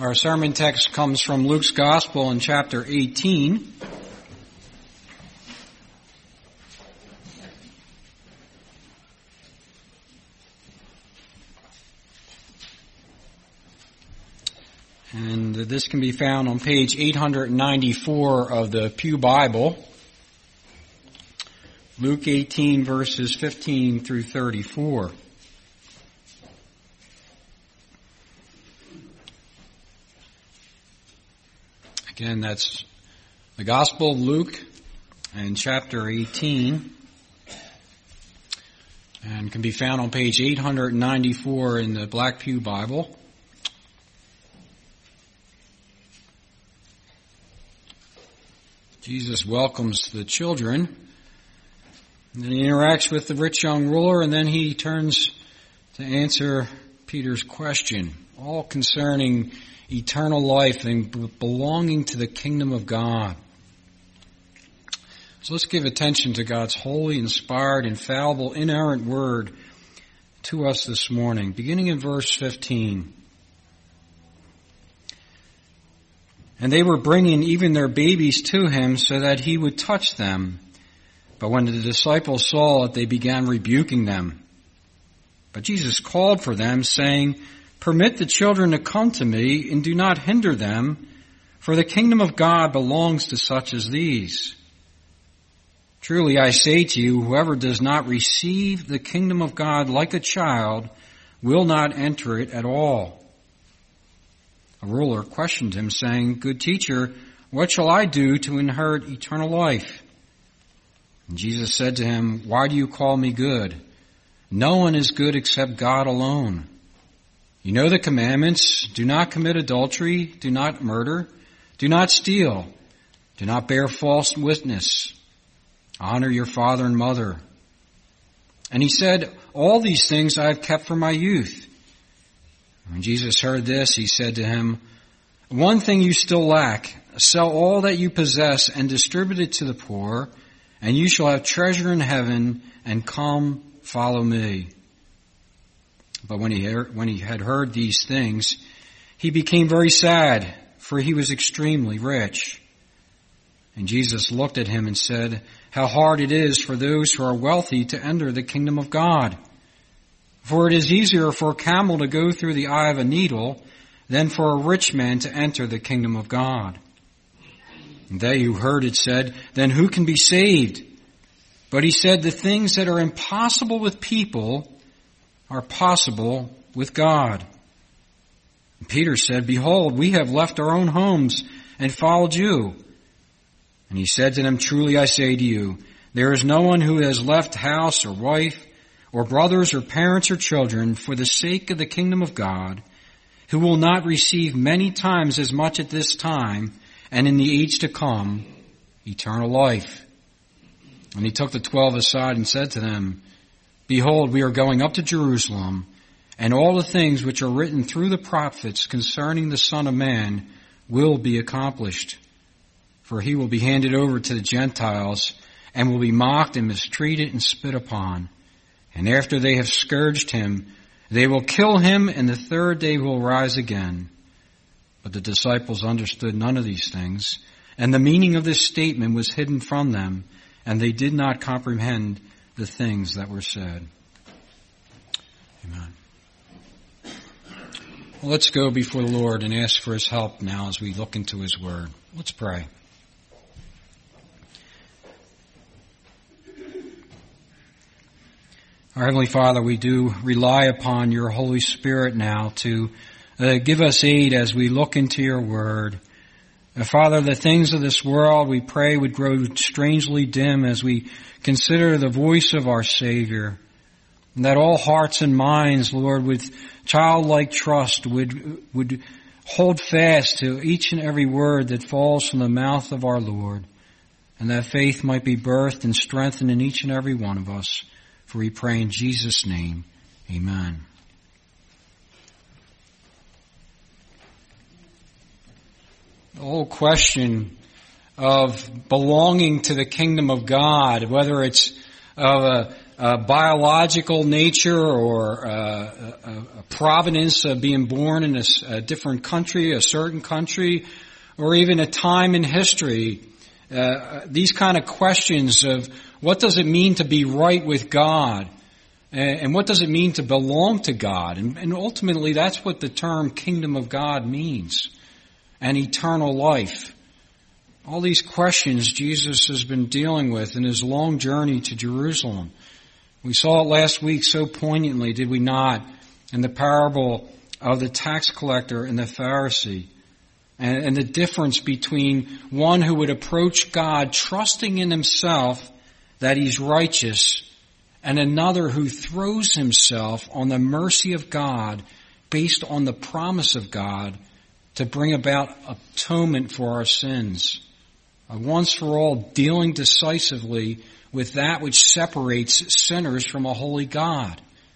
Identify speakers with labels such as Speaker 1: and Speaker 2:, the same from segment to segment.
Speaker 1: Our sermon text comes from Luke's Gospel in chapter 18. And this can be found on page 894 of the Pew Bible. Luke 18 verses 15 through 34. Again, that's the Gospel of Luke and chapter 18, and can be found on page 894 in the Black Pew Bible. Jesus welcomes the children, and then he interacts with the rich young ruler, and then he turns to answer Peter's question, all concerning eternal life and belonging to the kingdom of God. So let's give attention to God's holy, inspired, infallible, inerrant word to us this morning, beginning in verse 15. And they were bringing even their babies to him so that he would touch them. But when the disciples saw it, they began rebuking them. But Jesus called for them, saying, "Permit the children to come to me, and do not hinder them, for the kingdom of God belongs to such as these. Truly I say to you, whoever does not receive the kingdom of God like a child will not enter it at all." A ruler questioned him, saying, "Good teacher, what shall I do to inherit eternal life?" And Jesus said to him, "Why do you call me good? No one is good except God alone. You know the commandments: do not commit adultery, do not murder, do not steal, do not bear false witness, honor your father and mother." And he said, "All these things I have kept from my youth." When Jesus heard this, he said to him, "One thing you still lack. Sell all that you possess and distribute it to the poor, and you shall have treasure in heaven, and come, follow me." But when he had heard these things, he became very sad, for he was extremely rich. And Jesus looked at him and said, "How hard it is for those who are wealthy to enter the kingdom of God. For it is easier for a camel to go through the eye of a needle than for a rich man to enter the kingdom of God." And they who heard it said, "Then who can be saved?" But he said, "The things that are impossible with people are possible with God." And Peter said, "Behold, we have left our own homes and followed you." And he said to them, "Truly I say to you, there is no one who has left house or wife or brothers or parents or children for the sake of the kingdom of God, who will not receive many times as much at this time and in the age to come eternal life." And he took the 12 aside and said to them, "Behold, we are going up to Jerusalem, and all the things which are written through the prophets concerning the Son of Man will be accomplished. For he will be handed over to the Gentiles, and will be mocked and mistreated and spit upon. And after they have scourged him, they will kill him, and the third day will rise again." But the disciples understood none of these things, and the meaning of this statement was hidden from them, and they did not comprehend the things that were said. Amen. Well, let's go before the Lord and ask for his help now as we look into his word. Let's pray. Our Heavenly Father, we do rely upon your Holy Spirit now to give us aid as we look into your word. Father, the things of this world, we pray, would grow strangely dim as we consider the voice of our Savior. And that all hearts and minds, Lord, with childlike trust would hold fast to each and every word that falls from the mouth of our Lord. And that faith might be birthed and strengthened in each and every one of us. For we pray in Jesus' name. Amen. The whole question of belonging to the kingdom of God, whether it's of biological nature or a provenance of being born in a different country, a certain country, or even a time in history. These kind of questions of what does it mean to be right with God, and what does it mean to belong to God? And ultimately that's what the term kingdom of God means, and eternal life. All these questions Jesus has been dealing with in his long journey to Jerusalem. We saw it last week so poignantly, did we not, in the parable of the tax collector and the Pharisee, and the difference between one who would approach God trusting in himself that he's righteous, and another who throws himself on the mercy of God based on the promise of God to bring about atonement for our sins. A once for all dealing decisively with that which separates sinners from a holy God.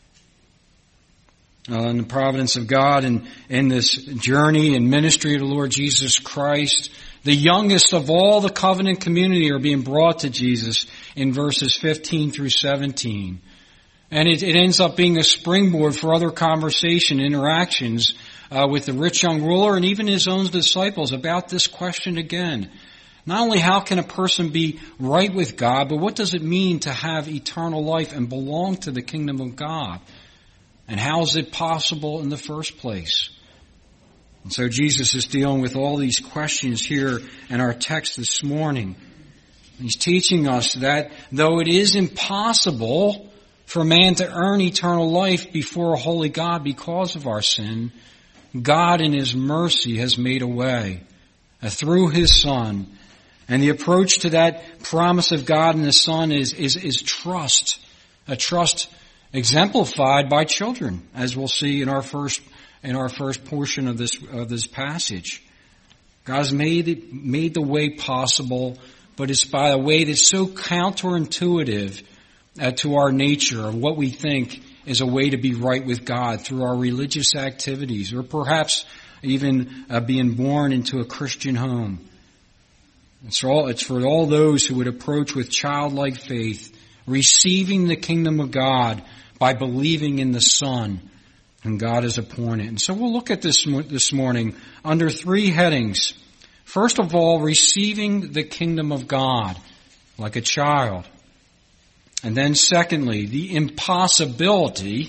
Speaker 1: In the providence of God and in this journey and ministry of the Lord Jesus Christ, the youngest of all the covenant community are being brought to Jesus in verses 15 through 17. And it ends up being a springboard for other conversation, interactions with the rich young ruler and even his own disciples about this question again. Not only how can a person be right with God, but what does it mean to have eternal life and belong to the kingdom of God? And how is it possible in the first place? And so Jesus is dealing with all these questions here in our text this morning. He's teaching us that though it is impossible for man to earn eternal life before a holy God because of our sin, God in His mercy has made a way through His Son. And the approach to that promise of God and the Son is trust. A trust exemplified by children, as we'll see in our first portion of this passage. God's made the way possible, but it's by a way that's so counterintuitive to our nature of what we think is a way to be right with God through our religious activities, or perhaps even being born into a Christian home. It's for all those who would approach with childlike faith, receiving the kingdom of God by believing in the Son whom God has appointed. And so we'll look at this morning under three headings. First of all, receiving the kingdom of God like a child. And then secondly, the impossibility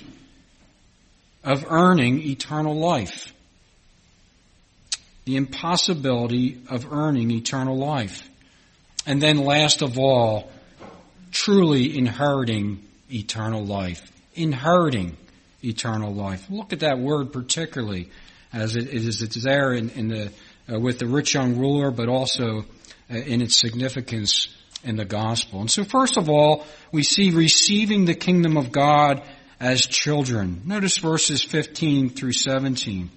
Speaker 1: of earning eternal life. The impossibility of earning eternal life. And then last of all, truly inheriting eternal life. Inheriting eternal life. Look at that word particularly as it's there with the rich young ruler, but also in its significance in the gospel. And so first of all, we see receiving the kingdom of God as children. Notice verses 15 through 17.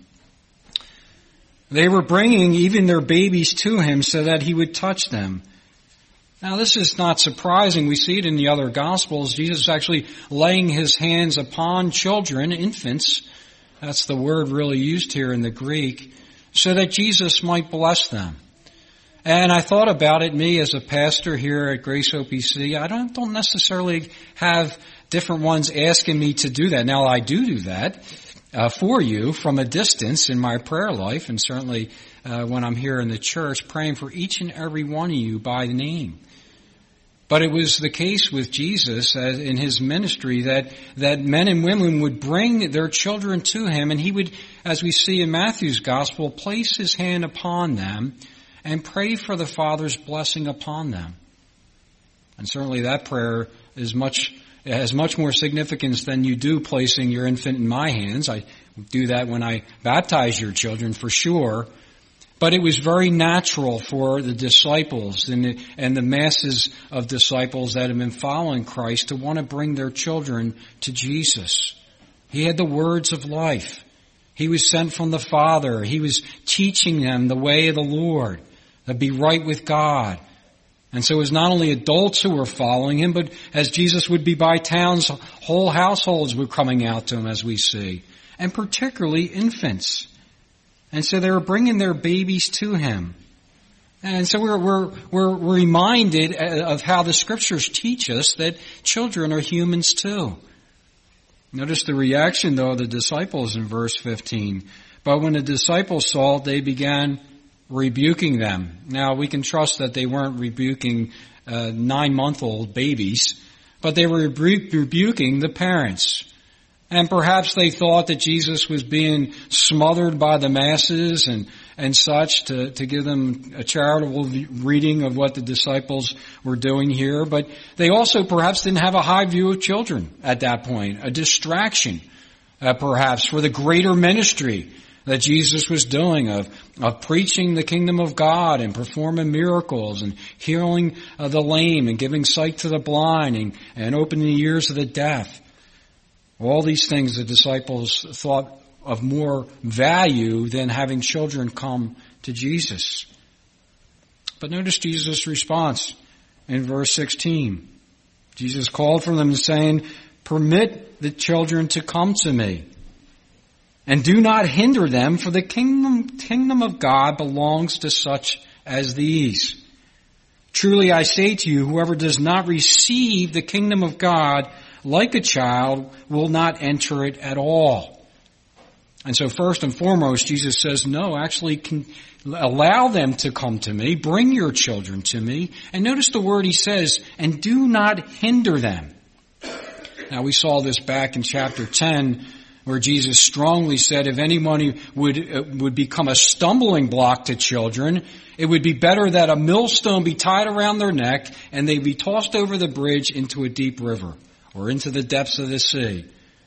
Speaker 1: They were bringing even their babies to Him so that He would touch them. Now this is not surprising. We see it in the other Gospels. Jesus is actually laying His hands upon children, infants. That's the word really used here in the Greek, so that Jesus might bless them. And I thought about it, me as a pastor here at Grace OPC, I don't necessarily have different ones asking me to do that. Now I do that for you from a distance in my prayer life, and certainly when I'm here in the church, praying for each and every one of you by name. But it was the case with Jesus in His ministry that men and women would bring their children to Him, and He would, as we see in Matthew's Gospel, place His hand upon them and pray for the Father's blessing upon them. And certainly that prayer has much more significance than you do placing your infant in my hands. I do that when I baptize your children for sure. But it was very natural for the disciples and the masses of disciples that have been following Christ to want to bring their children to Jesus. He had the words of life. He was sent from the Father. He was teaching them the way of the Lord, to be right with God. And so it was not only adults who were following Him, but as Jesus would be by towns, whole households were coming out to Him, as we see. And particularly infants. And so they were bringing their babies to Him. And so we're reminded of how the Scriptures teach us that children are humans too. Notice the reaction, though, of the disciples in verse 15. But when the disciples saw it, they began rebuking them. Now, we can trust that they weren't rebuking 9-month-old babies, but they were rebuking the parents. And perhaps they thought that Jesus was being smothered by the masses and such to give them a charitable reading of what the disciples were doing here. But they also perhaps didn't have a high view of children at that point, a distraction perhaps for the greater ministry that Jesus was doing of preaching the kingdom of God and performing miracles and healing the lame and giving sight to the blind and opening the ears of the deaf. All these things the disciples thought of more value than having children come to Jesus. But notice Jesus' response in verse 16. Jesus called for them saying, "Permit the children to come to me, and do not hinder them, for the kingdom of God belongs to such as these. Truly I say to you, whoever does not receive the kingdom of God like a child will not enter it at all." And so first and foremost, Jesus says, no, actually allow them to come to me. Bring your children to me. And notice the word he says, and do not hinder them. Now we saw this back in chapter 10, where Jesus strongly said if anyone would become a stumbling block to children, it would be better that a millstone be tied around their neck and they be tossed over the bridge into a deep river or into the depths of the sea.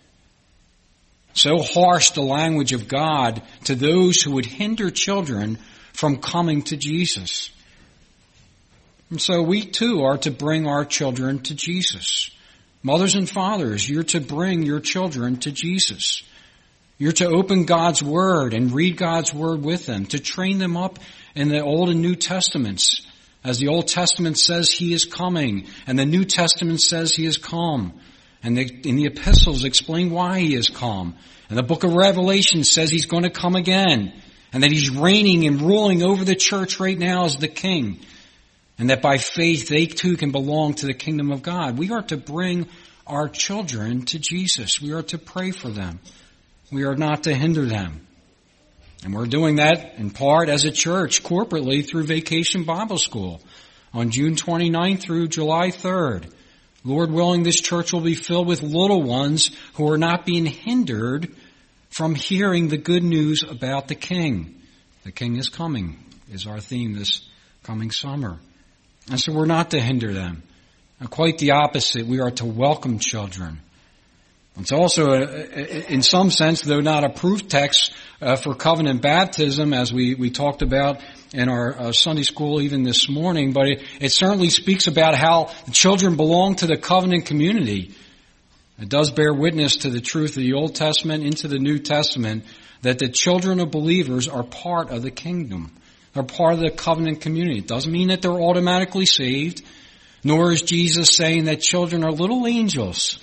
Speaker 1: So harsh the language of God to those who would hinder children from coming to Jesus. And so we too are to bring our children to Jesus. Mothers and fathers, you're to bring your children to Jesus. You're to open God's Word and read God's Word with them, to train them up in the Old and New Testaments. As the Old Testament says He is coming, and the New Testament says He is come. And in the epistles explain why He is come. And the book of Revelation says He's going to come again. And that He's reigning and ruling over the church right now as the King. And that by faith they too can belong to the kingdom of God. We are to bring our children to Jesus. We are to pray for them. We are not to hinder them. And we're doing that in part as a church, corporately through Vacation Bible School on June 29th through July 3rd. Lord willing, this church will be filled with little ones who are not being hindered from hearing the good news about the King. The King is coming is our theme this coming summer. And so we're not to hinder them. And quite the opposite. We are to welcome children. It's also, in some sense, though not a proof text for covenant baptism, as we talked about in our Sunday school even this morning, but it certainly speaks about how the children belong to the covenant community. It does bear witness to the truth of the Old Testament into the New Testament, that the children of believers are part of the kingdom. They're part of the covenant community. It doesn't mean that they're automatically saved, nor is Jesus saying that children are little angels.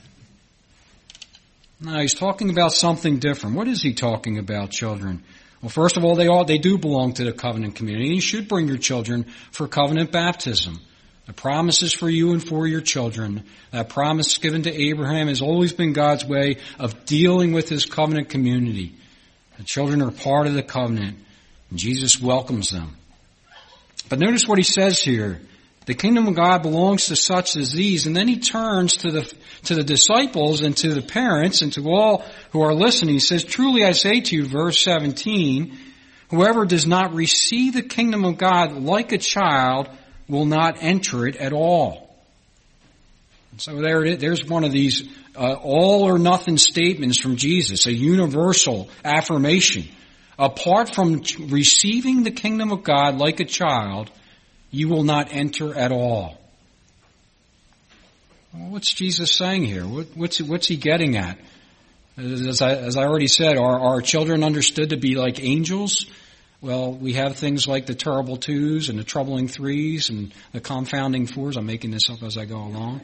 Speaker 1: No, He's talking about something different. What is He talking about, children? Well, first of all, they do belong to the covenant community. You should bring your children for covenant baptism. The promise is for you and for your children. That promise given to Abraham has always been God's way of dealing with His covenant community. The children are part of the covenant, and Jesus welcomes them. But notice what He says here. The kingdom of God belongs to such as these. And then He turns to the disciples and to the parents and to all who are listening. He says, truly I say to you, verse 17, whoever does not receive the kingdom of God like a child will not enter it at all. And so there's one of these all or nothing statements from Jesus, a universal affirmation. Apart from receiving the kingdom of God like a child, you will not enter at all. Well, what's Jesus saying here? What's He getting at? As I already said, are our children understood to be like angels? Well, we have things like the terrible twos and the troubling threes and the confounding fours. I'm making this up as I go along.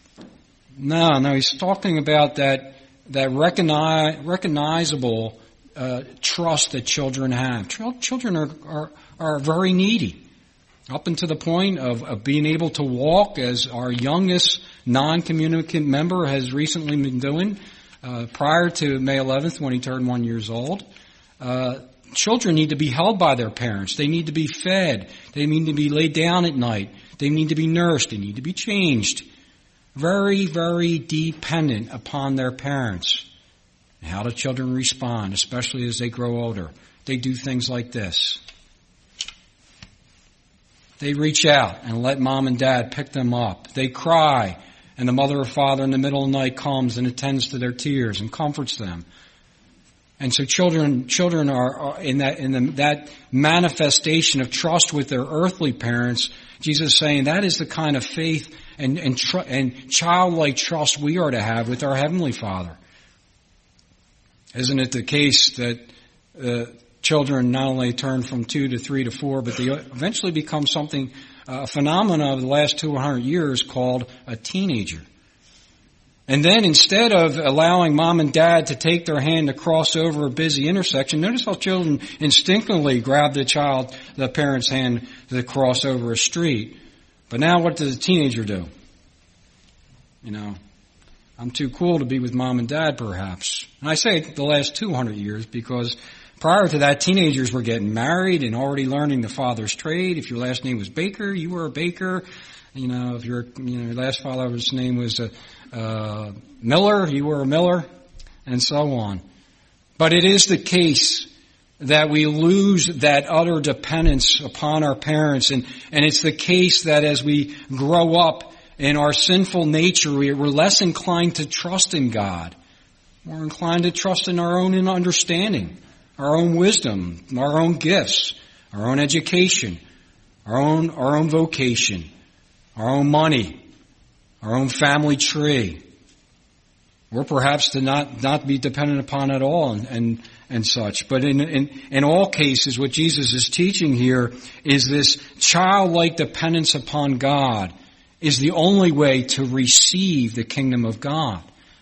Speaker 1: No, He's talking about that recognizable trust that children have. Children are very needy. Up until the point of being able to walk, as our youngest non-communicant member has recently been doing, prior to May 11th when he turned 1 year old. Children need to be held by their parents. They need to be fed. They need to be laid down at night. They need to be nursed. They need to be changed. Very, very dependent upon their parents. How do children respond, especially as they grow older? They do things like this. They reach out and let mom and dad pick them up. They cry, and the mother or father in the middle of the night comes and attends to their tears and comforts them. And so children are in that manifestation of trust with their earthly parents. Jesus is saying that is the kind of faith and childlike trust we are to have with our Heavenly Father. Isn't it the case that children not only turn from 2 to 3 to 4, but they eventually become something, a phenomenon of the last 200 years called a teenager? And then instead of allowing mom and dad to take their hand to cross over a busy intersection, notice how children instinctively grab the parent's hand to cross over a street. But now what does a teenager do? I'm too cool to be with mom and dad, perhaps. And I say the last 200 years because prior to that, teenagers were getting married and already learning the father's trade. If your last name was Baker, you were a baker. If your last father's name was Miller, you were a Miller, and so on. But it is the case that we lose that utter dependence upon our parents, and it's the case that as we grow up in our sinful nature, we're less inclined to trust in God. We're inclined to trust in our own understanding, our own wisdom, our own gifts, our own education, our own vocation, our own money, our own family tree. Or perhaps to not be dependent upon at all and such. But in all cases, what Jesus is teaching here is this childlike dependence upon God is the only way to receive the kingdom of God.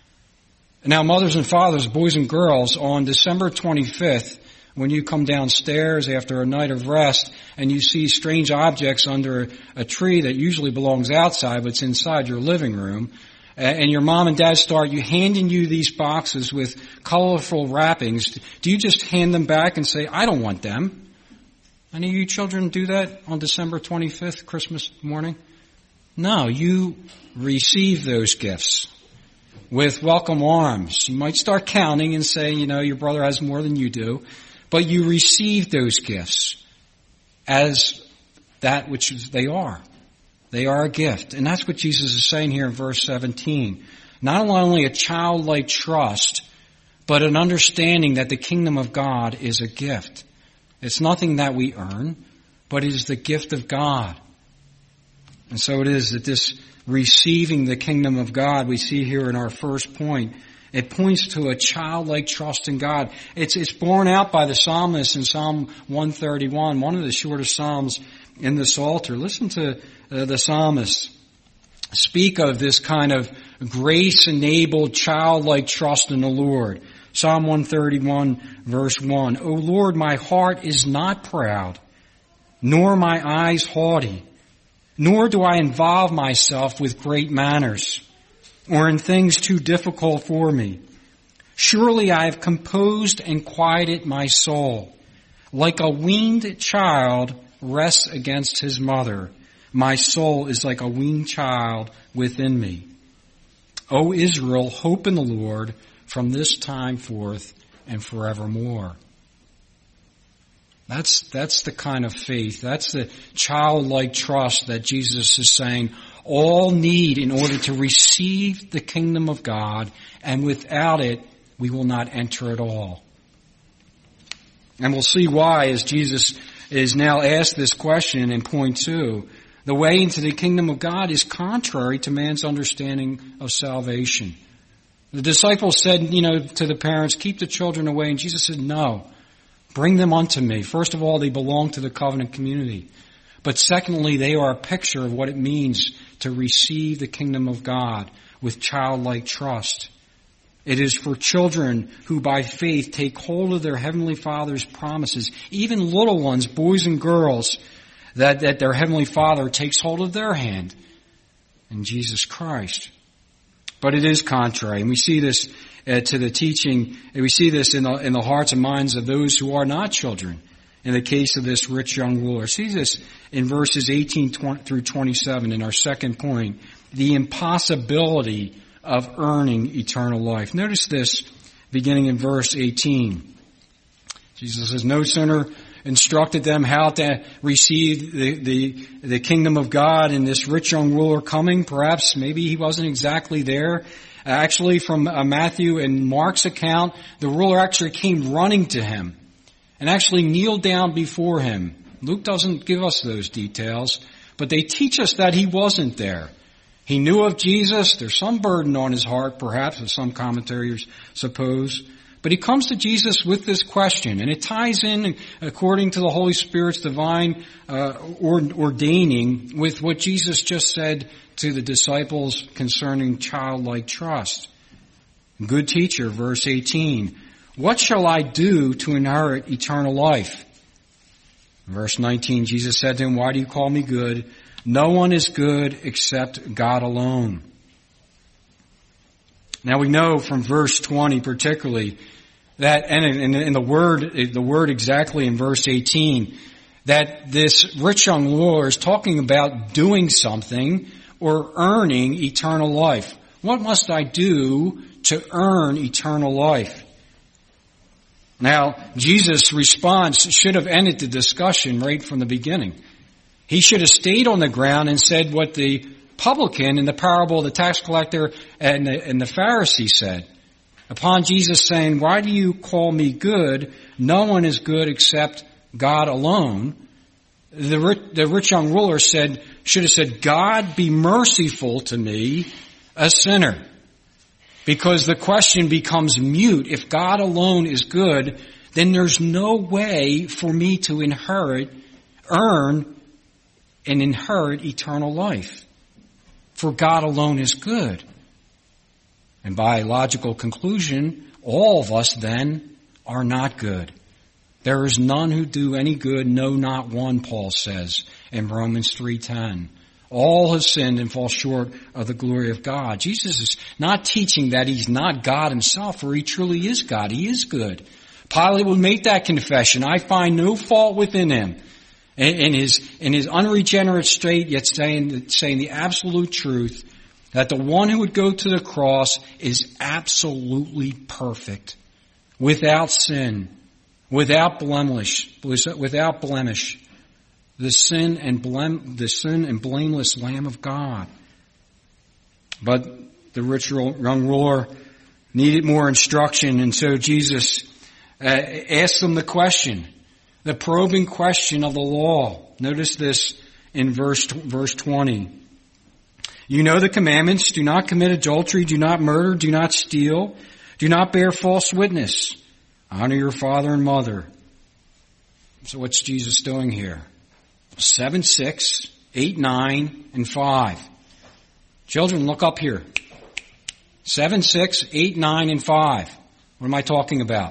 Speaker 1: Now, mothers and fathers, boys and girls, on December 25th, when you come downstairs after a night of rest and you see strange objects under a tree that usually belongs outside, but it's inside your living room, and your mom and dad start handing you these boxes with colorful wrappings, do you just hand them back and say, I don't want them? Any of you children do that on December 25th, Christmas morning? No, you receive those gifts with welcome arms. You might start counting and say, your brother has more than you do. But you receive those gifts as that which they are. They are a gift. And that's what Jesus is saying here in verse 17. Not only a childlike trust, but an understanding that the kingdom of God is a gift. It's nothing that we earn, but it is the gift of God. And so it is that this receiving the kingdom of God we see here in our first point, it points to a childlike trust in God. It's borne out by the psalmist in Psalm 131, one of the shortest psalms in the Psalter. Listen to the psalmist speak of this kind of grace-enabled childlike trust in the Lord. Psalm 131, verse 1. O Lord, my heart is not proud, nor my eyes haughty, nor do I involve myself with great manners, or in things too difficult for me. Surely I have composed and quieted my soul. Like a weaned child rests against his mother, my soul is like a weaned child within me. O Israel, hope in the Lord from this time forth and forevermore. That's the kind of faith. That's the childlike trust that Jesus is saying all need in order to receive the kingdom of God, and without it, we will not enter at all. And we'll see why as Jesus is now asked this question in point 2. The way into the kingdom of God is contrary to man's understanding of salvation. The disciples said, to the parents, keep the children away. And Jesus said, no, bring them unto me. First of all, they belong to the covenant community. But secondly, they are a picture of what it means to receive the kingdom of God with childlike trust. It is for children who by faith take hold of their Heavenly Father's promises, even little ones, boys and girls, that their Heavenly Father takes hold of their hand in Jesus Christ. But it is contrary, and we see this to the teaching, and we see this in the hearts and minds of those who are not children. In the case of this rich young ruler, see this in verses 18 through 27 in our second point, the impossibility of earning eternal life. Notice this beginning in verse 18. Jesus says, no sooner instructed them how to receive the kingdom of God and this rich young ruler coming. Perhaps maybe he wasn't exactly there. Actually, from Matthew and Mark's account, the ruler actually came running to him and actually kneeled down before him. Luke doesn't give us those details, but they teach us that he wasn't there. He knew of Jesus. There's some burden on his heart, perhaps, as some commentators suppose. But he comes to Jesus with this question, and it ties in, according to the Holy Spirit's divine ordaining, with what Jesus just said to the disciples concerning childlike trust. Good teacher, verse 18, what shall I do to inherit eternal life? Verse 19, Jesus said to him, why do you call me good? No one is good except God alone. Now we know from verse 20 particularly that, and in the word exactly in verse 18, that this rich young ruler is talking about doing something or earning eternal life. What must I do to earn eternal life? Now, Jesus' response should have ended the discussion right from the beginning. He should have stayed on the ground and said what the publican in the parable of the tax collector and the Pharisee said. Upon Jesus saying, why do you call me good? No one is good except God alone. The rich young ruler should have said, God, be merciful to me, a sinner. Because the question becomes mute. If God alone is good, then there's no way for me to earn and inherit eternal life. For God alone is good. And by logical conclusion, all of us then are not good. There is none who do any good, no, not one, Paul says in Romans 3:10. All have sinned and fall short of the glory of God. Jesus is not teaching that he's not God himself, for he truly is God. He is good. Pilate would make that confession. I find no fault within him. In his unregenerate state, yet saying the absolute truth, that the one who would go to the cross is absolutely perfect, without sin, without blemish, the sin and blameless Lamb of God. But the rich young ruler needed more instruction, and so Jesus asked them the question, the probing question of the law. Notice this in verse 20. You know the commandments: do not commit adultery, do not murder, do not steal, do not bear false witness, honor your father and mother. So what's Jesus doing here? 7, 6, 8, 9, and 5. Children, look up here. 7, 6, 8, 9, and 5. What am I talking about?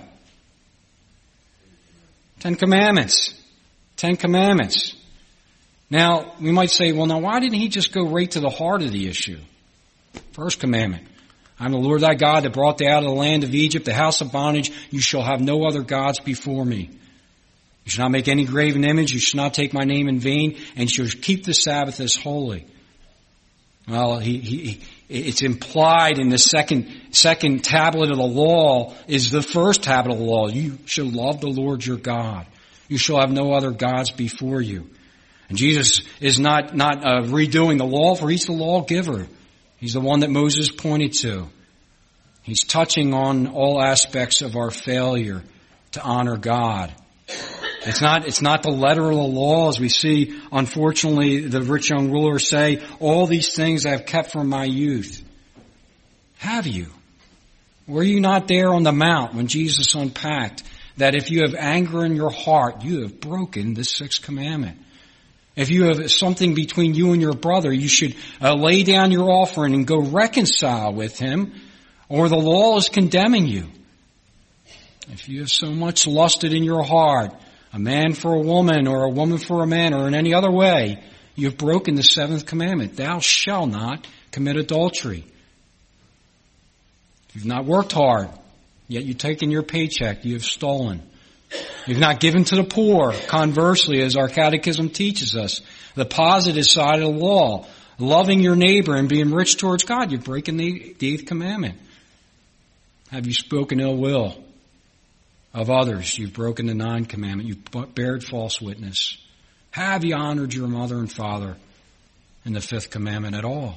Speaker 1: 10 Commandments. 10 Commandments. Now, we might say, well, now why didn't he just go right to the heart of the issue? First commandment. I'm the Lord thy God that brought thee out of the land of Egypt, the house of bondage. You shall have no other gods before me. You shall not make any graven image. You shall not take my name in vain. And you shall keep the Sabbath as holy. Well, it's implied in the second tablet of the law is the first tablet of the law. You shall love the Lord your God. You shall have no other gods before you. And Jesus is not redoing the law, for he's the lawgiver. He's the one that Moses pointed to. He's touching on all aspects of our failure to honor God. It's not the letter of the law, as we see, unfortunately, the rich young ruler say, all these things I have kept from my youth. Have you? Were you not there on the mount when Jesus unpacked that if you have anger in your heart, you have broken the sixth commandment? If you have something between you and your brother, you should lay down your offering and go reconcile with him. Or the law is condemning you. If you have so much lusted in your heart, a man for a woman or a woman for a man or in any other way, you have broken the seventh commandment. Thou shalt not commit adultery. You've not worked hard, yet you've taken your paycheck, you have stolen. You've not given to the poor. Conversely, as our catechism teaches us, the positive side of the law, loving your neighbor and being rich towards God, you've broken the eighth commandment. Have you spoken ill will of others? You've broken the ninth commandment. You've bared false witness. Have you honored your mother and father in the fifth commandment at all?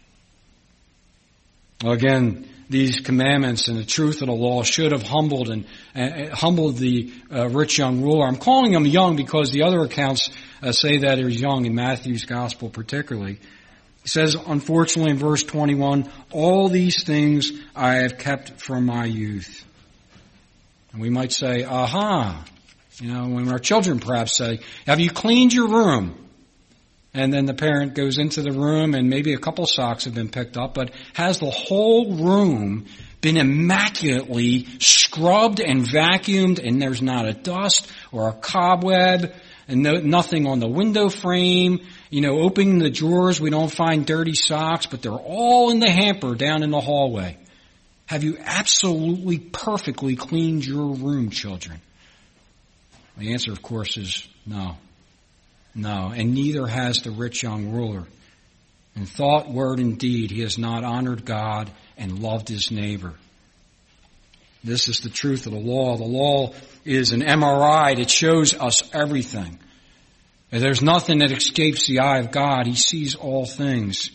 Speaker 1: Well, again, these commandments and the truth of the law should have humbled the rich young ruler. I'm calling him young because the other accounts say that he was young in Matthew's gospel particularly. He says, unfortunately, in verse 21, all these things I have kept from my youth. And we might say, aha. When our children perhaps say, have you cleaned your room? And then the parent goes into the room and maybe a couple socks have been picked up, but has the whole room been immaculately scrubbed and vacuumed and there's not a dust or a cobweb and nothing on the window frame. Opening the drawers, we don't find dirty socks, but they're all in the hamper down in the hallway. Have you absolutely perfectly cleaned your room, children? The answer, of course, is no. No, and neither has the rich young ruler. In thought, word, and deed, he has not honored God and loved his neighbor. This is the truth of the law. The law is an MRI that shows us everything. And there's nothing that escapes the eye of God. He sees all things.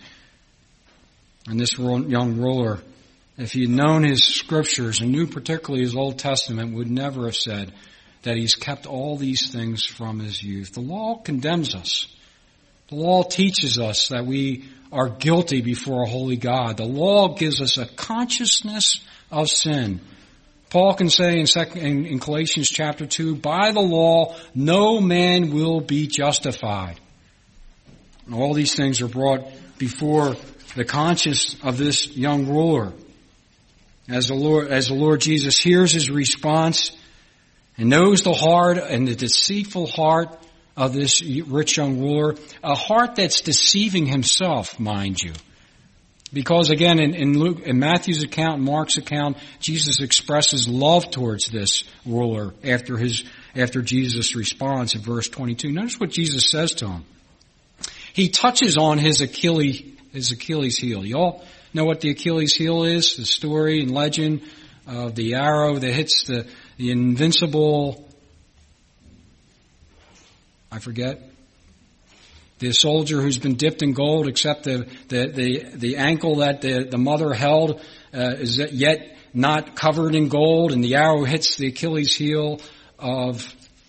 Speaker 1: And this young ruler, if he had known his scriptures and knew particularly his Old Testament, would never have said that he's kept all these things from his youth. The law condemns us. The law teaches us that we are guilty before a holy God. The law gives us a consciousness of sin. Paul can say in Galatians chapter 2, by the law no man will be justified. And all these things are brought before the conscience of this young ruler. As the Lord Jesus hears his response and knows the heart and the deceitful heart of this rich young ruler, a heart that's deceiving himself, mind you. Because again, in Matthew's account, Mark's account, Jesus expresses love towards this ruler after Jesus' response in verse 22. Notice what Jesus says to him. He touches on his Achilles heel. You all know what the Achilles heel is? The story and legend of the arrow that hits the invincible, I forget, the soldier who's been dipped in gold, except the ankle that the mother held is yet not covered in gold, and the arrow hits the Achilles heel of,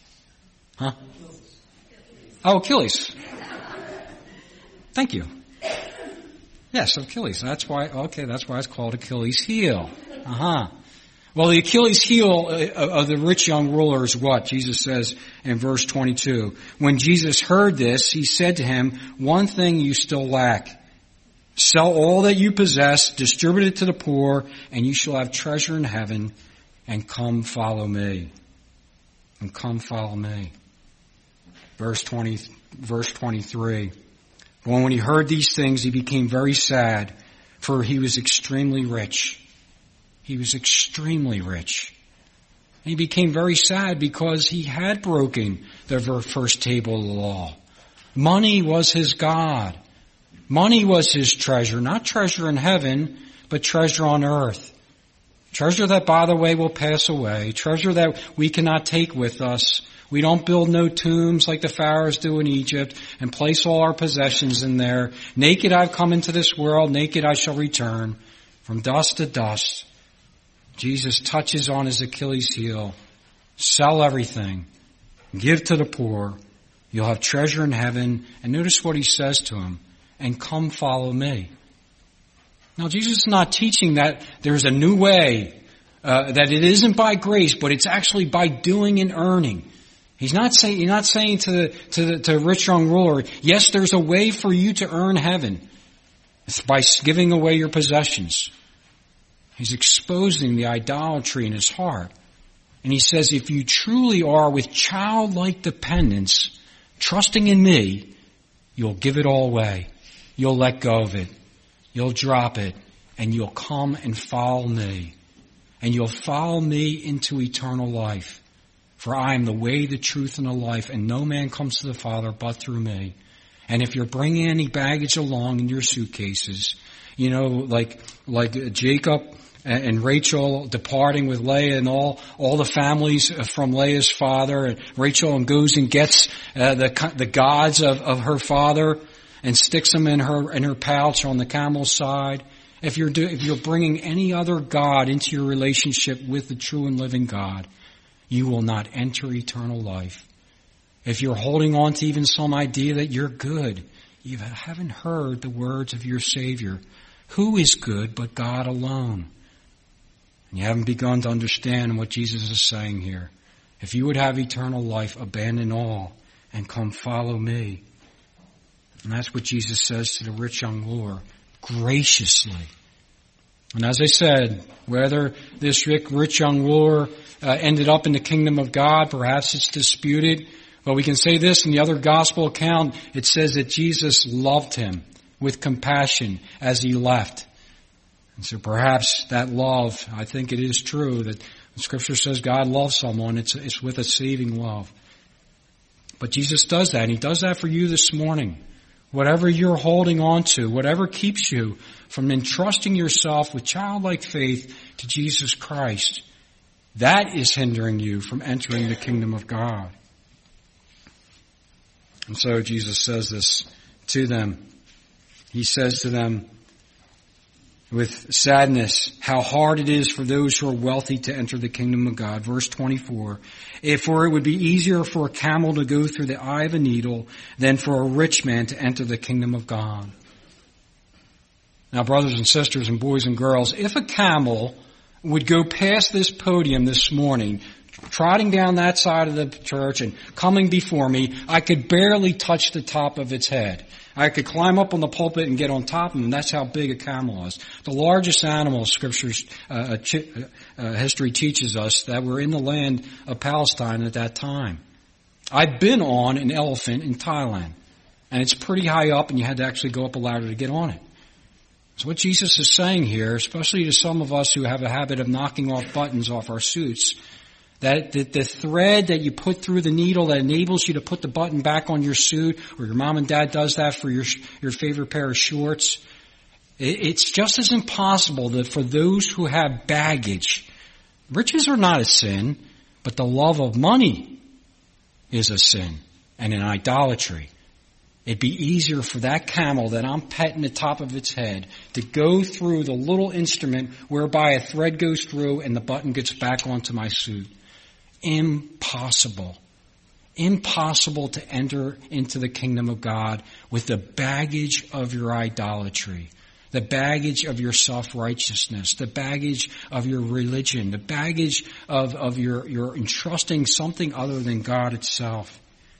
Speaker 1: Achilles. Thank you. Yes, Achilles. That's why it's called Achilles heel. Well, the Achilles heel of the rich young ruler is what? Jesus says in verse 22. When Jesus heard this, he said to him, one thing you still lack. Sell all that you possess, distribute it to the poor, and you shall have treasure in heaven, and come follow me. And come follow me. Verse 23. When he heard these things, he became very sad, for he was extremely rich. He was extremely rich. And he became very sad because he had broken the first table of the law. Money was his God. Money was his treasure, not treasure in heaven, but treasure on earth. Treasure that, by the way, will pass away. Treasure that we cannot take with us. We don't build no tombs like the pharaohs do in Egypt and place all our possessions in there. Naked I've come into this world, naked I shall return. From dust to dust. Jesus touches on his Achilles heel. Sell everything. Give to the poor. You'll have treasure in heaven. And notice what he says to him. And come follow me. Now, Jesus is not teaching that there's a new way, that it isn't by grace, but it's actually by doing and earning. You're not saying to the rich young ruler, yes, there's a way for you to earn heaven. It's by giving away your possessions. He's exposing the idolatry in his heart. And he says, if you truly are with childlike dependence, trusting in me, you'll give it all away. You'll let go of it. You'll drop it. And you'll come and follow me. And you'll follow me into eternal life. For I am the way, the truth, and the life, and no man comes to the Father but through me. And if you're bringing any baggage along in your suitcases, like Jacob and Rachel departing with Leah and all the families from Leah's father, and Rachel goes and gets the gods of her father and sticks them in her pouch on the camel's side. If you're bringing any other god into your relationship with the true and living God, you will not enter eternal life. If you're holding on to even some idea that you're good, you haven't heard the words of your Savior. Who is good but God alone? And you haven't begun to understand what Jesus is saying here. If you would have eternal life, abandon all and come follow me. And that's what Jesus says to the rich young ruler, graciously. And as I said, whether this rich young ruler ended up in the kingdom of God, perhaps it's disputed. But we can say this in the other gospel account. It says that Jesus loved him with compassion as he left. And so perhaps that love, I think it is true that the Scripture says God loves someone. It's with a saving love. But Jesus does that, and he does that for you this morning. Whatever you're holding on to, whatever keeps you from entrusting yourself with childlike faith to Jesus Christ, that is hindering you from entering the kingdom of God. And so Jesus says this to them. He says to them with sadness how hard it is for those who are wealthy to enter the kingdom of God. Verse 24, for it would be easier for a camel to go through the eye of a needle than for a rich man to enter the kingdom of God. Now, brothers and sisters and boys and girls, if a camel would go past this podium this morning, trotting down that side of the church and coming before me, I could barely touch the top of its head. I could climb up on the pulpit and get on top of him. That's how big a camel is. The largest animal, Scripture's history teaches us, that were in the land of Palestine at that time. I've been on an elephant in Thailand, and it's pretty high up, and you had to actually go up a ladder to get on it. So what Jesus is saying here, especially to some of us who have a habit of knocking off buttons off our suits, that the thread that you put through the needle that enables you to put the button back on your suit, or your mom and dad does that for your favorite pair of shorts, it's just as impossible that for those who have baggage, riches are not a sin, but the love of money is a sin and an idolatry. It'd be easier for that camel that I'm petting the top of its head to go through the little instrument whereby a thread goes through and the button gets back onto my suit. Impossible. Impossible to enter into the kingdom of God with the baggage of your idolatry, the baggage of your self-righteousness, the baggage of your religion, the baggage of your entrusting something other than God itself.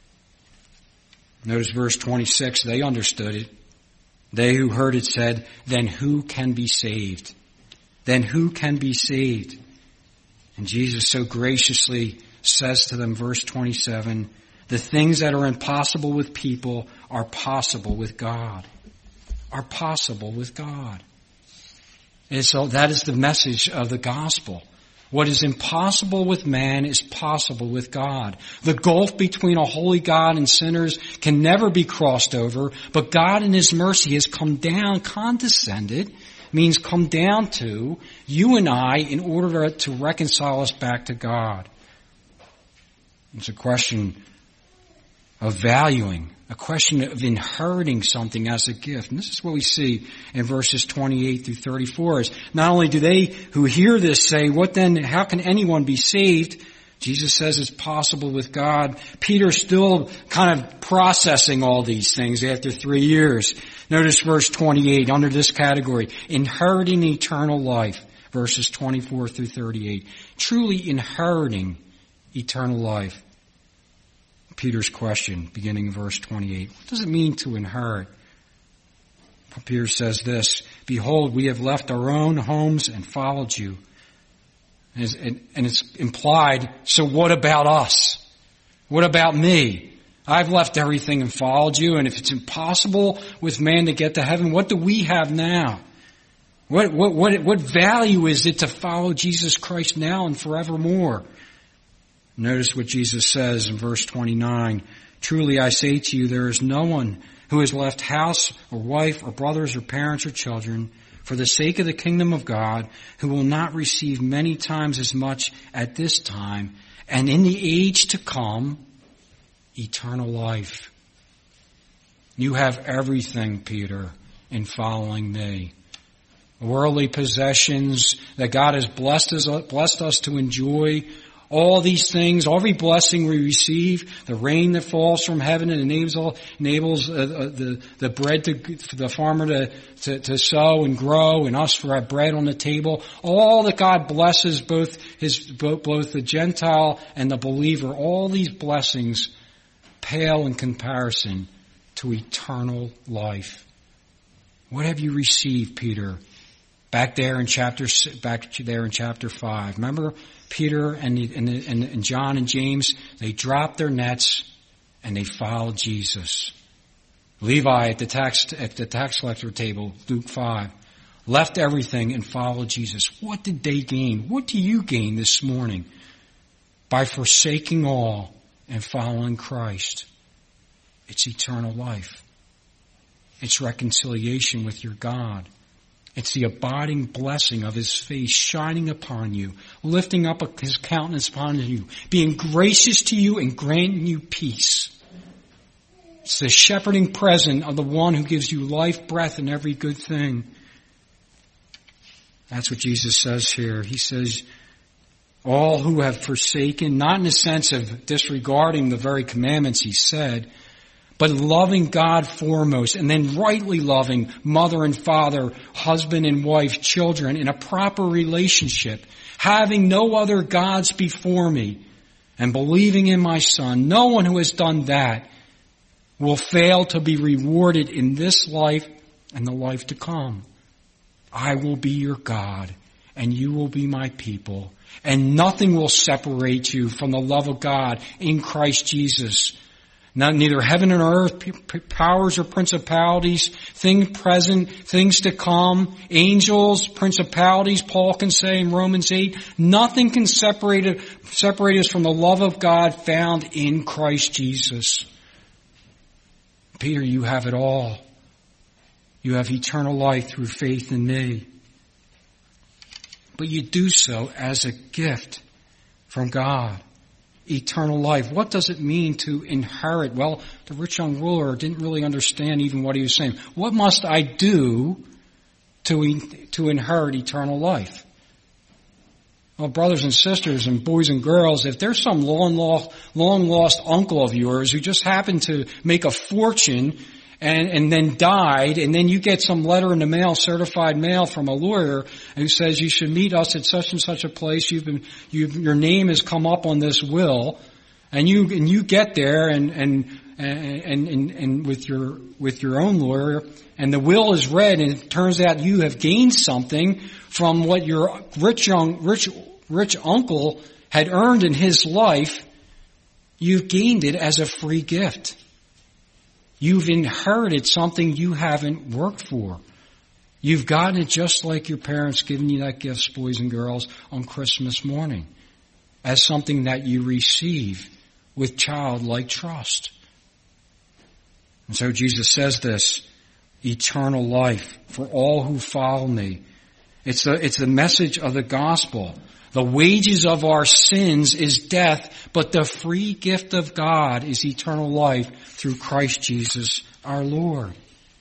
Speaker 1: Notice verse 26, they understood it. They who heard it said, then who can be saved? Then who can be saved? And Jesus so graciously says to them, verse 27, the things that are impossible with people are possible with God. Are possible with God. And so that is the message of the gospel. What is impossible with man is possible with God. The gulf between a holy God and sinners can never be crossed over, but God in His mercy has come down, condescended, means come down to you and I in order to reconcile us back to God. It's a question of valuing, a question of inheriting something as a gift. And this is what we see in verses 28 through 34 is not only do they who hear this say, what then, how can anyone be saved? Jesus says it's possible with God. Peter's still kind of processing all these things after 3 years. Notice verse 28 under this category, inheriting eternal life, verses 24 through 38. Truly inheriting eternal life. Peter's question, beginning in verse 28. What does it mean to inherit? Peter says this, "Behold, we have left our own homes and followed you." And it's implied, so what about us? What about me? I've left everything and followed you, and if it's impossible with man to get to heaven, what do we have now? What value is it to follow Jesus Christ now and forevermore? Notice what Jesus says in verse 29. "Truly I say to you, there is no one who has left house or wife or brothers or parents or children for the sake of the kingdom of God who will not receive many times as much at this time and in the age to come eternal life." You have everything, Peter, in following me. Worldly possessions that God has blessed us to enjoy. All these things, every blessing we receive, the rain that falls from heaven and enables the bread for the farmer to sow and grow, and us for our bread on the table. All that God blesses both the Gentile and the believer. All these blessings pale in comparison to eternal life. What have you received, Peter? Back there in chapter 5. Remember Peter and John and James, they dropped their nets and they followed Jesus. Levi at the tax collector table, Luke 5, left everything and followed Jesus. What did they gain? What do you gain this morning by forsaking all and following Christ? It's eternal life. It's reconciliation with your God. It's the abiding blessing of His face shining upon you, lifting up His countenance upon you, being gracious to you and granting you peace. It's the shepherding present of the one who gives you life, breath, and every good thing. That's what Jesus says here. He says, all who have forsaken, not in the sense of disregarding the very commandments He said, but loving God foremost, and then rightly loving mother and father, husband and wife, children in a proper relationship, having no other gods before me, and believing in my Son. No one who has done that will fail to be rewarded in this life and the life to come. I will be your God, and you will be my people, and nothing will separate you from the love of God in Christ Jesus. Neither heaven and earth, powers or principalities, things present, things to come, angels, principalities, Paul can say in Romans 8, nothing can separate us from the love of God found in Christ Jesus. Peter, you have it all. You have eternal life through faith in me. But you do so as a gift from God. Eternal life. What does it mean to inherit? Well, the rich young ruler didn't really understand even what he was saying. What must I do to inherit eternal life? Well, brothers and sisters and boys and girls, if there's some long lost uncle of yours who just happened to make a fortune and then died, and then you get some letter in the mail, certified mail from a lawyer who says you should meet us at such and such a place. Your name has come up on this will, and you get there and with your own lawyer, and the will is read, and it turns out you have gained something from what your rich uncle had earned in his life. You've gained it as a free gift. You've inherited something you haven't worked for. You've gotten it just like your parents giving you that gift, boys and girls, on Christmas morning, as something that you receive with childlike trust. And so Jesus says this, eternal life for all who follow me. It's the message of the gospel. The wages of our sins is death, but the free gift of God is eternal life through Christ Jesus our Lord.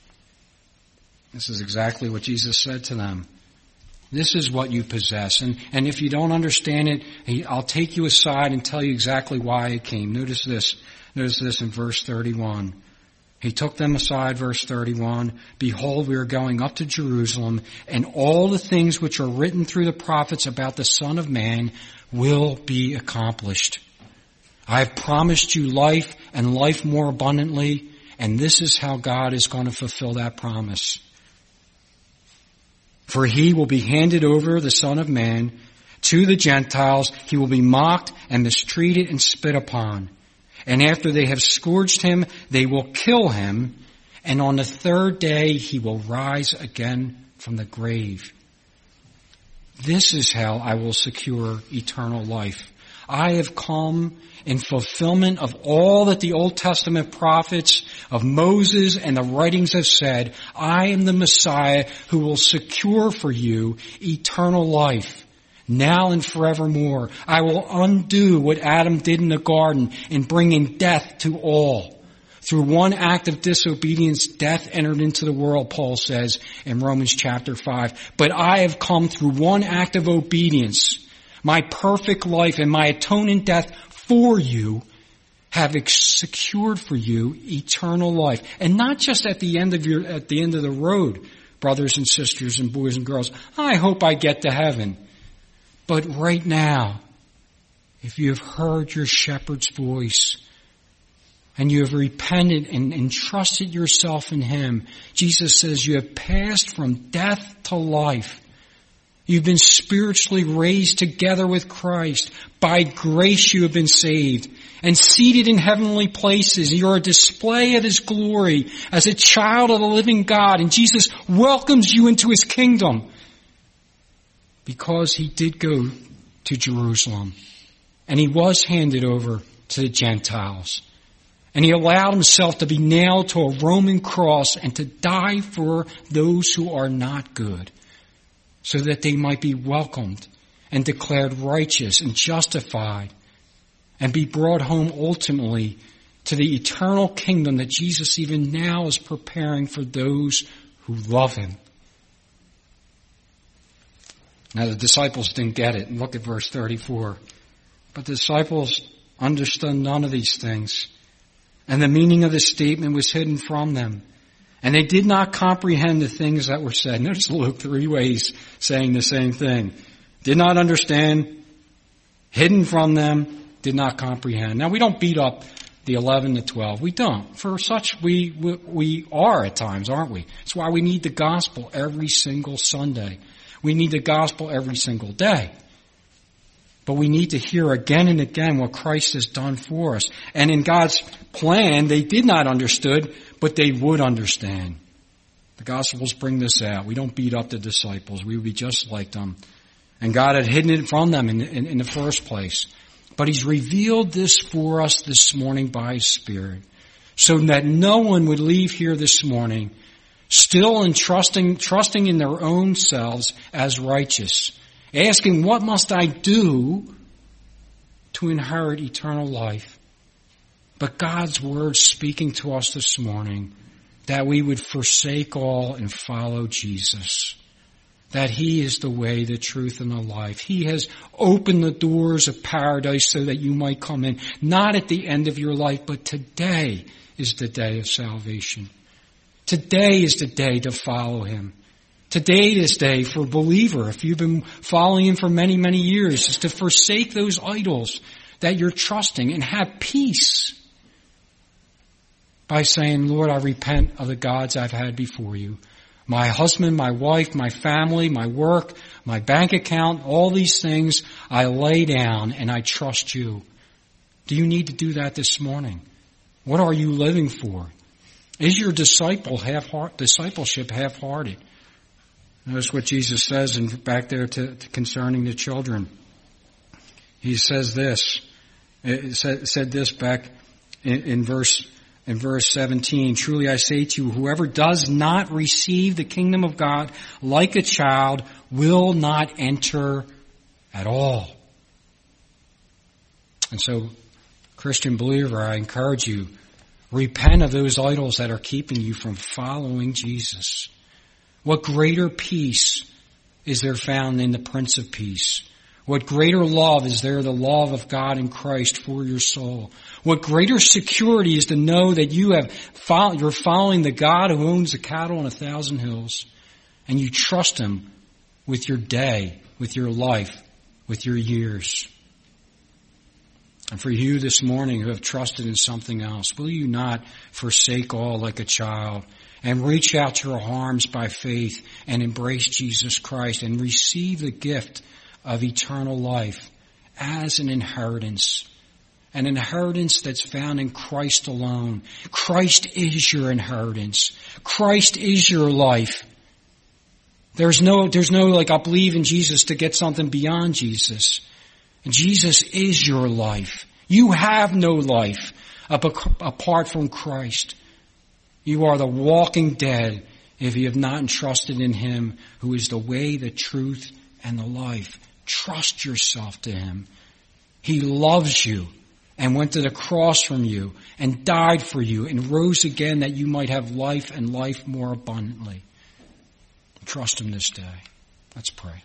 Speaker 1: This is exactly what Jesus said to them. This is what you possess. And if you don't understand it, I'll take you aside and tell you exactly why it came. Notice this in verse 31. He took them aside, verse 31. Behold, we are going up to Jerusalem, and all the things which are written through the prophets about the Son of Man will be accomplished. I have promised you life and life more abundantly, and this is how God is going to fulfill that promise. For he will be handed over, the Son of Man, to the Gentiles. He will be mocked and mistreated and spit upon. And after they have scourged him, they will kill him. And on the third day he will rise again from the grave. This is how I will secure eternal life. I have come in fulfillment of all that the Old Testament prophets of Moses and the writings have said. I am the Messiah who will secure for you eternal life, now and forevermore. I will undo what Adam did in the garden in bringing death to all. Through one act of disobedience, death entered into the world, Paul says in Romans chapter 5. But I have come through one act of obedience. My perfect life and my atoning death for you have secured for you eternal life. And not just at the end of the road, brothers and sisters and boys and girls. I hope I get to heaven. But right now, if you have heard your shepherd's voice and you have repented and entrusted yourself in him, Jesus says you have passed from death to life. You've been spiritually raised together with Christ. By grace you have been saved and seated in heavenly places. You're a display of his glory as a child of the living God. And Jesus welcomes you into his kingdom because he did go to Jerusalem and he was handed over to the Gentiles. And he allowed himself to be nailed to a Roman cross and to die for those who are not good, so that they might be welcomed and declared righteous and justified and be brought home ultimately to the eternal kingdom that Jesus even now is preparing for those who love him. Now the disciples didn't get it. Look at verse 34. But the disciples understood none of these things, and the meaning of the statement was hidden from them. And they did not comprehend the things that were said. Notice Luke 3 ways saying the same thing. Did not understand, hidden from them, did not comprehend. Now we don't beat up the 11 to 12. We don't. For such we are at times, aren't we? That's why we need the gospel every single Sunday. We need the gospel every single day. But we need to hear again and again what Christ has done for us. And in God's plan, they did not understood, but they would understand. The Gospels bring this out. We don't beat up the disciples. We would be just like them. And God had hidden it from them in the first place. But he's revealed this for us this morning by his Spirit, so that no one would leave here this morning still in trusting in their own selves as righteous, asking, what must I do to inherit eternal life? But God's word speaking to us this morning, that we would forsake all and follow Jesus. That he is the way, the truth, and the life. He has opened the doors of paradise so that you might come in. Not at the end of your life, but today is the day of salvation. Today is the day to follow him. Today is the day for a believer, if you've been following him for many, many years, is to forsake those idols that you're trusting and have peace by saying, Lord, I repent of the gods I've had before you. My husband, my wife, my family, my work, my bank account, all these things I lay down and I trust you. Do you need to do that this morning? What are you living for? Is your discipleship half-hearted? Notice what Jesus says back there concerning the children. He says this. It said this back in verse 17. Truly I say to you, whoever does not receive the kingdom of God like a child will not enter at all. And so, Christian believer, I encourage you, repent of those idols that are keeping you from following Jesus. What greater peace is there found in the Prince of Peace? What greater love is there, the love of God in Christ for your soul? What greater security is to know that you're following the God who owns the cattle on 1,000 hills, and you trust him with your day, with your life, with your years. And for you this morning who have trusted in something else, will you not forsake all like a child and reach out your arms by faith and embrace Jesus Christ and receive the gift of eternal life as an inheritance that's found in Christ alone. Christ is your inheritance. Christ is your life. There's no like, I believe in Jesus to get something beyond Jesus. Jesus is your life. You have no life apart from Christ. You are the walking dead if you have not entrusted in Him who is the way, the truth, and the life. Trust yourself to Him. He loves you and went to the cross from you and died for you and rose again that you might have life and life more abundantly. Trust Him this day. Let's pray.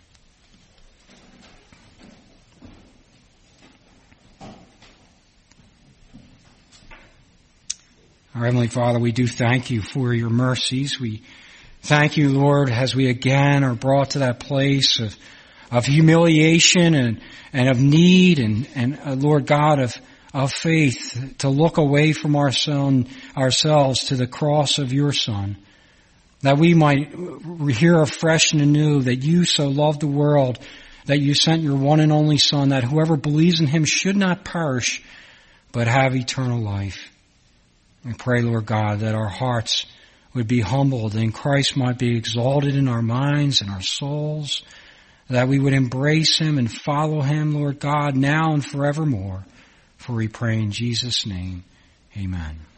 Speaker 1: Our Heavenly Father, we do thank You for Your mercies. We thank You, Lord, as we again are brought to that place of humiliation and of need and Lord God, of faith to look away from ourselves to the cross of Your Son, that we might hear afresh and anew that You so loved the world that You sent Your one and only Son, that whoever believes in Him should not perish, but have eternal life. We pray, Lord God, that our hearts would be humbled and Christ might be exalted in our minds and our souls, that we would embrace Him and follow Him, Lord God, now and forevermore. For we pray in Jesus' name, amen.